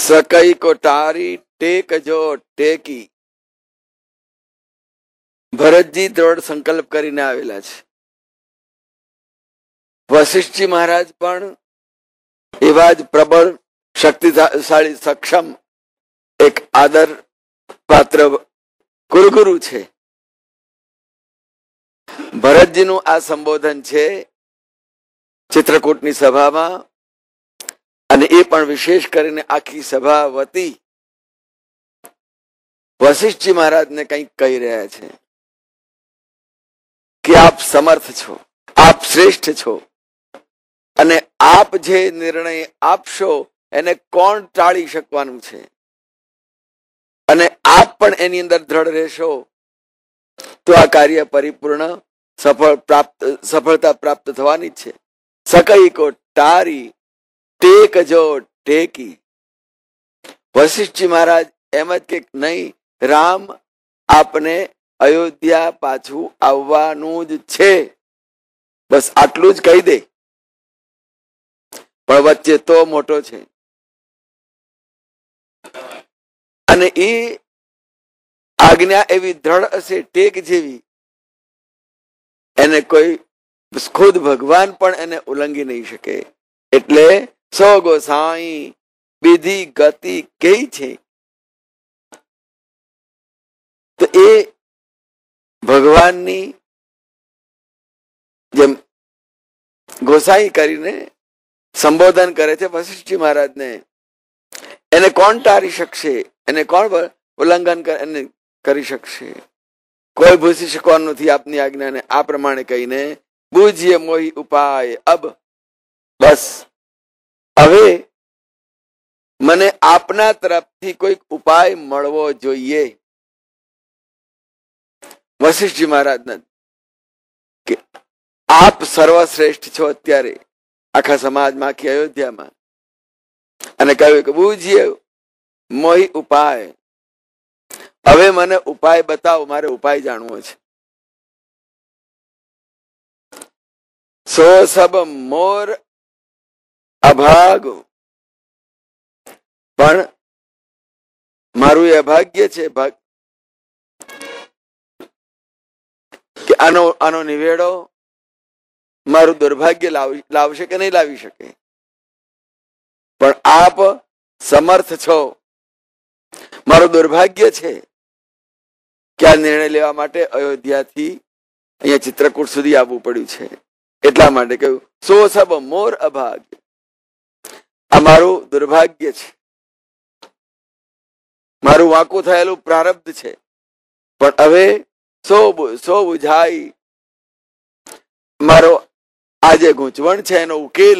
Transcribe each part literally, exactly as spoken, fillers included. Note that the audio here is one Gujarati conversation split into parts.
सकई को टारी टेक जो टेकी. ભરતજી દ્રઢ સંકલ્પ કરીને આવેલા છે. વશિષ્ઠજી મહારાજ પણ એવા જ પ્રબળ, શક્તિશાળી, સક્ષમ, એક આદર પાત્ર કુલગુરુ છે. ભરતજીનું આ સંબોધન છે ચિત્રકૂટની સભામાં, અને એ પણ વિશેષ કરીને આખી સભા વતી વશિષ્ઠજી મહારાજને કંઈક કહી રહ્યા છે કે આપ સમર્થ છો, આપ શ્રેષ્ઠ છો, અને આપ જે નિર્ણય આપશો એને કોણ ટાળી શકવાનું છે, અને આપ પણ એની અંદર દ્રઢ રહેશો તો આ કાર્ય પરિપૂર્ણ સફળ પ્રાપ્ત સફળતા પ્રાપ્ત થવાની જ છે. સકઈ કો ટારી ટેક જો ટેકી. વશિષ્ઠજી મહારાજ એમ જ કે નહીં, રામ આપને અયોધ્યા પાછું આવવાનું જ છે, બસ આટલું જ કહી દે. પણ વચ્ચે તો મોટો છે, અને એ આજ્ઞા એવી દ્રઢ હશે, ટેક જેવી, એને કોઈ ખુદ ભગવાન પણ એને ઉલ્લંઘી નહીં શકે. એટલે સો ગોસાઈ બીધી ગતિ કઈ છે. તો એ ભગવાનની જેમ ગોસાઈ કરીને સંબોધન કરે છે વશિષ્ઠજી મહારાજને. એને કોણ ટાળી શકશે, એને કોણ ઉલ્લંઘન એને કરી શકશે? કોઈ ભૂસી શકવાનું નથી આપની આજ્ઞાને. આ પ્રમાણે કહીને બુજીએ મોહી ઉપાય અબ, બસ હવે મને આપના તરફથી કોઈક ઉપાય મળવો જોઈએ. વશિષ્ઠજી મહારાજના કે આપ સર્વશ્રેષ્ઠ છો અત્યારે આખા સમાજમાં, આખી અયોધ્યામાં, અને કહ્યું કે બુજીએ મોહી ઉપાય, હવે મને ઉપાય બતાવો, મારે ઉપાય જાણવો છે. સો સબ મોર અભાગ, પણ મારું એ અભાગ્ય છે કે આનો આનો નિવેડો મારું દુર્ભાગ્ય લાવશે કે નહીં લાવી શકે. પણ આપ સમર્થ છો. મારું દુર્ભાગ્ય છે કે આ નિર્ણય લેવા માટે અયોધ્યાથી અહીંયા ચિત્રકૂટ સુધી આવવું પડ્યું છે. એટલા માટે કહ્યું સો સબ મોર અભાગ્ય, આ મારું દુર્ભાગ્ય છે, મારું વાંકું થયેલું પ્રારબ્ધ છે. પણ હવે સો સો બુઝાઈ, મારો આ જે ગૂંચવણ છે એનો ઉકેલ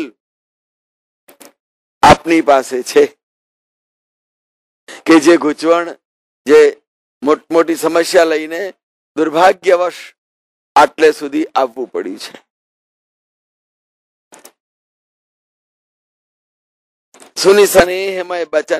આપની પાસે છે. કે જે ગૂંચવણ, જે મોટી સમસ્યા લઈને દુર્ભાગ્યવશ આટલે સુધી આવવું પડ્યું છે. સુની સ્નેહમય બચન.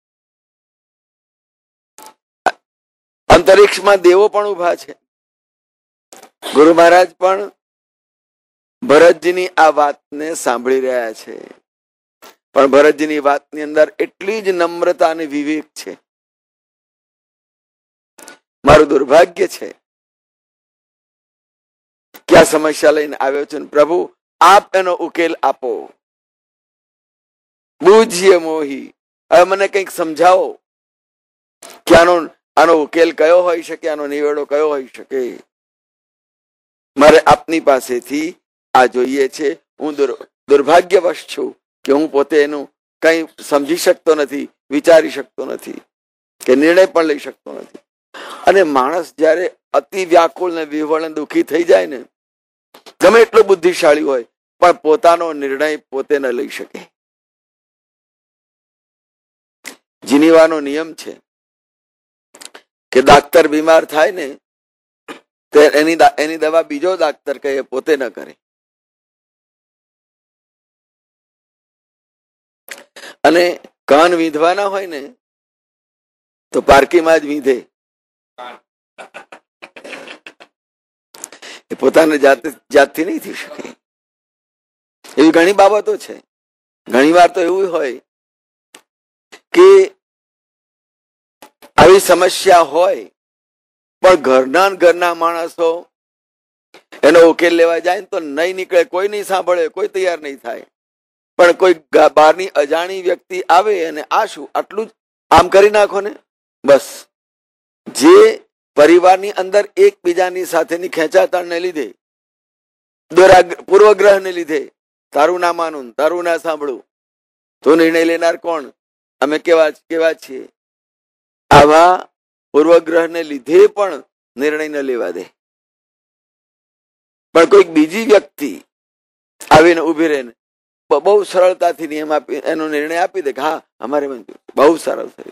અંતરિક્ષમાં દેવો પણ ઉભા છે. ગુરુ મહારાજ પણ ભરતજીની આ વાતને સાંભળી રહ્યા છે. પણ ભરતજીની વાતની અંદર એટલી જ નમ્રતા અને વિવેક છે. મારું દુર્ભાગ્ય છે કે આ સમસ્યા લઈને આવ્યો છે, પ્રભુ આપ એનો ઉકેલ આપો. બુજીએ મોહી, હવે મને કંઈક સમજાવો કે આનો આનો ઉકેલ કયો હોઈ શકે, આનો નિવેડો કયો હોઈ શકે. મારે આપની પાસેથી આ જોઈએ છે. હું દુર્ભાગ્યવશ છું કે હું પોતે એનું કઈ સમજી શકતો નથી, વિચારી શકતો નથી, કે નિર્ણય પણ લઈ શકતો નથી. અને માણસ જયારે અતિ વ્યાકુળ ને વિહવળ ને દુઃખી થઈ જાય ને, ગમે એટલો બુદ્ધિશાળી હોય પણ પોતાનો નિર્ણય પોતે ન લઈ શકે. જીનીવાનો નિયમ છે કે ડાક્ટર બીમાર થાય ને તે એની એની દવા બીજો ડાક્ટર કહે, પોતે ન કરે. અને કાન વીંધવાના હોય ને તો પારકીમાં જ વીંધે. એ પોતાને જાતે જાતથી નહીં થઈ શકે. એવી ઘણી બાબતો છે. ઘણી વાર તો એવું હોય કે આવી સમસ્યા હોય પણ ઘરના ઘરના માણસો એનો ઉકેલ લેવા જાય તો નહીં નીકળે, કોઈ નહીં સાંભળે, કોઈ તૈયાર નહીં થાય. પણ કોઈ બહારની અજાણી વ્યક્તિ આવે અને આ શું આટલું જ આમ કરી નાખો ને બસ. જે પરિવારની અંદર એકબીજાની સાથેની ખેંચાતાણને લીધે, પૂર્વગ્રહને લીધે તારું ના માનું, તારું ના સાંભળું, તો નિર્ણય લેનાર કોણ? અમે કેવા કેવા છીએ? આવા પૂર્વગ્રહને લીધે પણ નિર્ણય ન લેવા દે. પણ કોઈક બીજી વ્યક્તિ આવીને ઉભી રહીને બહુ સરળતાથી નિયમ આપી એનો નિર્ણય આપી દે કે હા અમારે મંજૂર, બહુ સરળ થયું.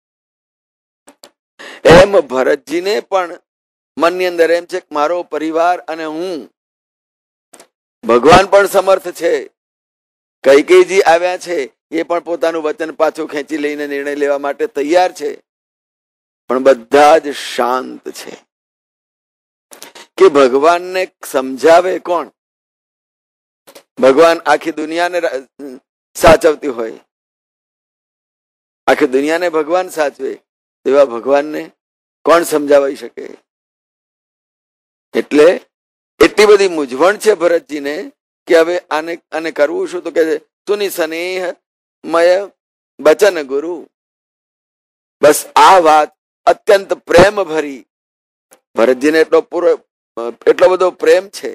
એમ ભરતજીને પણ મનની અંદર એમ છે કે મારો પરિવાર અને હું, ભગવાન પણ સમર્થ છે, કૈકેયીજી આવ્યા છે એ પણ પોતાનું વચન પાછું ખેંચી લઈને નિર્ણય લેવા માટે તૈયાર છે, પણ બધા જ શાંત છે. કે ભગવાનને સમજાવે કોણ? ભગવાન આખી દુનિયાને સાચવતી હોય, આખી દુનિયાને ભગવાન સાચવે, તેવા ભગવાનને કોણ સમજાવી શકે? એટલે એટલી બધી મૂંઝવણ છે ભરતજીને કે હવે આને આને કરવું શું? તો કે તુની સ્નેહ મય બચન ગુરુ. બસ આ વાત અત્યંત પ્રેમ ભરી, ભરતજીને એટલો પૂરો એટલો બધો પ્રેમ છે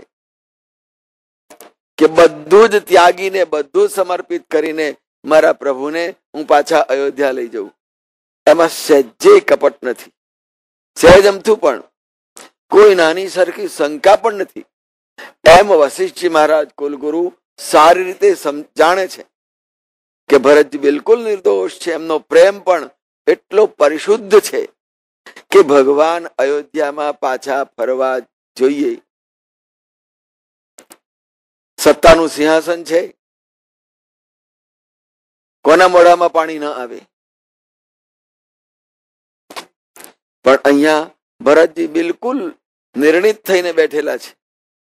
કે બધું જ ત્યાગીને બધું સમર્પિત કરીને મારા પ્રભુને હું પાછા અયોધ્યા લઈ જઉં. એમાં સહેજે કપટ નથી, સહેજ અમથું પણ કોઈ નાની સરખી શંકા પણ નથી. એમ વશિષ્ઠજી મહારાજ કુલગુરુ સારી રીતે જાણે છે કે ભરતજી બિલકુલ નિર્દોષ છે. એમનો પ્રેમ પણ એટલો પરિશુદ્ધ છે કે ભગવાન અયોધ્યામાં પાછા ફરવા જોઈએ. સત્તાનું સિંહાસન છે, કોના મોઢામાં પાણી ન આવે. પણ અહીંયા ભરતજી બિલકુલ નિર્ણિત થઈને બેઠેલા છે.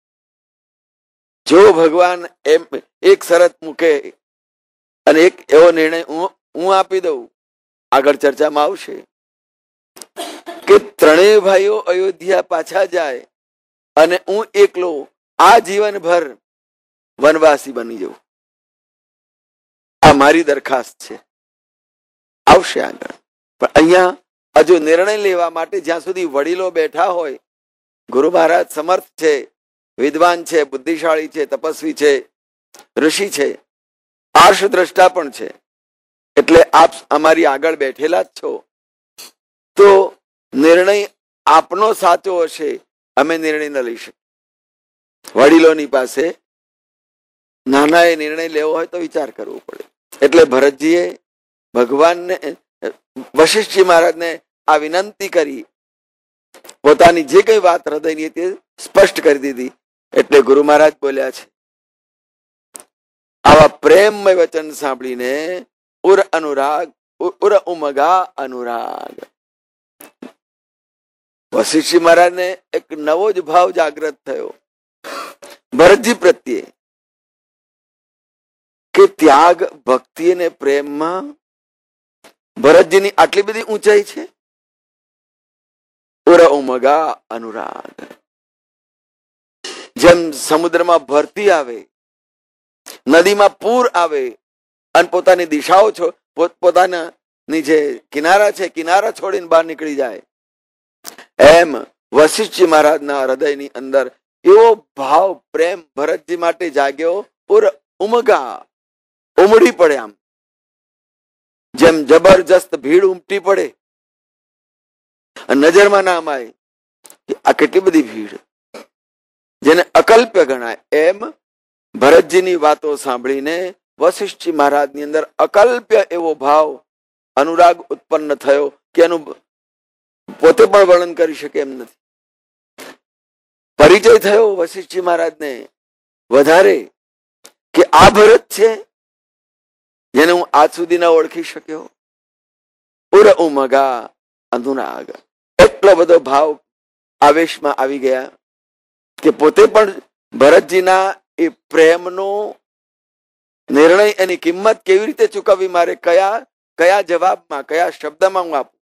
જો ભગવાન એમ એક શરત મૂકે અને એક એવો નિર્ણય હું આપી દઉં, આગળ ચર્ચામાં આવશે કે ત્રણેય ભાઈઓ અયોધ્યા પાછા જાય અને હું એકલો આ જીવનભર વનવાસી બની જવું, આ મારી દરખાસ્ત છે. આવશે આગળ. પણ અહીંયા હજુ નિર્ણય લેવા માટે જ્યાં સુધી વડીલો બેઠા હોય, ગુરુ મહારાજ સમર્થ છે, વિદ્વાન છે, બુદ્ધિશાળી છે, તપસ્વી છે, ઋષિ છે, આર્ષ દ્રષ્ટા પણ છે, એટલે આપ અમારી આગળ બેઠેલા જ છો, તો નિર્ણય આપનો સાચો હશે, અમે નિર્ણય ન લઈ શકીએ. વડીલોની પાસે નાના એ નિર્ણય લેવો હોય તો વિચાર કરવો પડે. એટલે ભરતજીએ ભગવાનને, વશિષ્ઠજી મહારાજને આ વિનંતી કરી, પોતાની જે કઈ વાત હૃદયની તે સ્પષ્ટ કરી દીધી. એટલે ગુરુ મહારાજ બોલ્યા છે, આવા પ્રેમમય વચન સાંભળીને ઉર અનુરાગ ઉર ઉમગા અનુરાગ. વશિષ્ઠજી મહારાજને એક નવો જ ભાવ જાગૃત થયો ભરતજી પ્રત્યે કે ત્યાગ, ભક્તિ અને પ્રેમમાં ભરતજીની આટલી બધી ઊંચાઈ છે. ઉર ઉમગા અનુરાગ. જેમ સમુદ્રમાં ભરતી આવે, નદીમાં પૂર આવે અને પોતાની દિશાઓ પોતાની જે કિનારા છે કિનારા છોડીને બહાર નીકળી જાય, એમ વશિષ્ઠજી મહારાજના હૃદયની અંદર એવો ભાવ પ્રેમ ભરતજી માટે જાગ્યો. ઉર ઉમગા, ઉમડી પડે. આમ જેમ જબરજસ્ત ભીડ ઉમટી પડે, નજરમાં ના આવે આ કેટલી બધી ભીડ, જેને અકલ્પ્ય ગણાય, એમ ભરતજીની વાતો સાંભળીને વશિષ્ઠજી મહારાજની અંદર અકલ્પ્ય એવો ભાવ, અનુરાગ ઉત્પન્ન થયો કે એનું પોતે પણ વર્ણન કરી શકે એમ નથી. પરિચય થયો વશિષ્ઠજી મહારાજને વધારે કે આ ભરત છે જેને હું આજ સુધી ન ઓળખી શક્યો. ઉર ઉમગા અનુરાગ. એટલો બધો ભાવ આવેશમાં આવી ગયા કે પોતે પણ ભરતજીના એ પ્રેમનો નિર્ણય, એની કિંમત કેવી રીતે ચૂકવવી, મારે કયા કયા જવાબમાં, કયા શબ્દમાં હું આપું?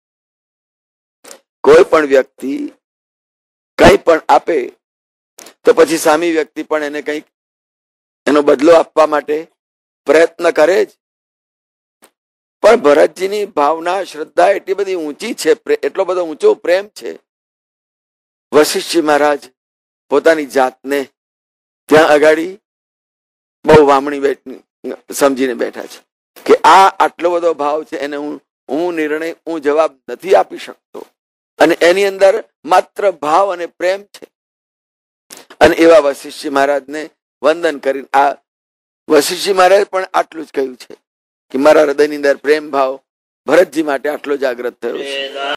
કોઈ પણ વ્યક્તિ કંઈ પણ આપે તો પછી સામી વ્યક્તિ પણ એને કંઈક એનો બદલો આપવા માટે પ્રયત્ન કરે જ. પણ ભરતજીની ભાવના, શ્રદ્ધા એટલી બધી ઊંચી છે, એટલો બધો ઊંચો પ્રેમ છે. વશિષ્ઠજી મહારાજ પોતાની જાતને ત્યાં અગાડી બહુ વામણી બેઠી સમજીને બેઠા છે કે આ આટલો બધો ભાવ છે, એને હું હું નિર્ણય હું જવાબ નથી આપી શકતો. અને એની અંદર માત્ર ભાવ અને પ્રેમ છે. અને એવા વશિષ્ઠજી મહારાજને વંદન કરી આ વશિષ્ઠજી મહારાજ પણ આટલું જ કહ્યું છે કે મારા હૃદયની અંદર પ્રેમ ભાવ ભરતજી માટે આટલો જાગ્રત થયો છે.